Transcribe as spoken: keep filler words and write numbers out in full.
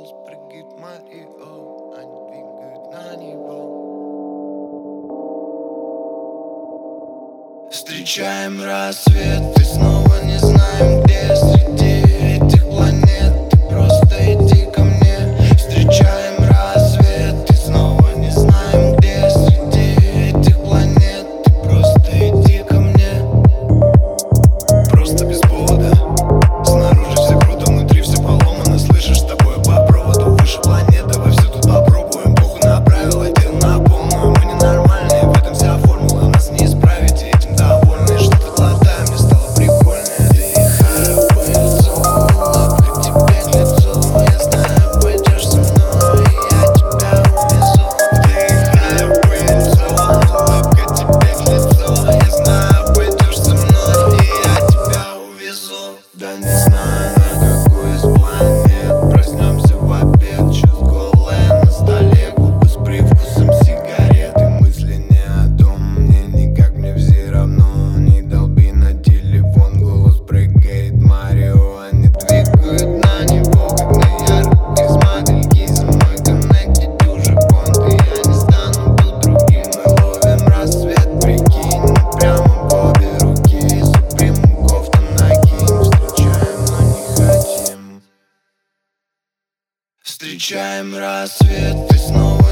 голос прыгает Марио, они двигают на него. Встречаем рассвет и снова не знаем, где среди этих планет. Ты просто иди ко мне. Встречаем рассвет и снова не знаем, где среди этих планет. Ты просто иди ко мне. Просто без повода. Снаружи все круто, внутри все поломано. Слышишь, с тобой по проводу выше планет. Давай все тут попробуем, похуй на правила, дел на полную. Мы ненормальные, в этом вся формула. Нас не исправить, и этим довольны. Что-то глотаем, мне стало прикольнее. Вдыхаю пыльцу, улыбка тебе к лицу. Я знаю, пойдешь со мной, и я тебя увезу. Вдыхаю пыльцу, улыбка тебе к лицу. Я знаю, пойдешь со мной, и я тебя увезу. Да не знаю, на какую из планет проснемся в обед. Час голая на столе, губы с привкусом сигареты. Мысли не о том, мне никак, мне все равно. Не долби на телефон, голос прыгает Марио. Они двигают на него, как на яркой с модельки. За мной коннектить уже понт, и я не стану тут другим. Мы ловим рассвет, прикинь, мы прямо в обе руки. Супрему кофту накинь, встречаем, но не хотим. Встречаем рассвет и снова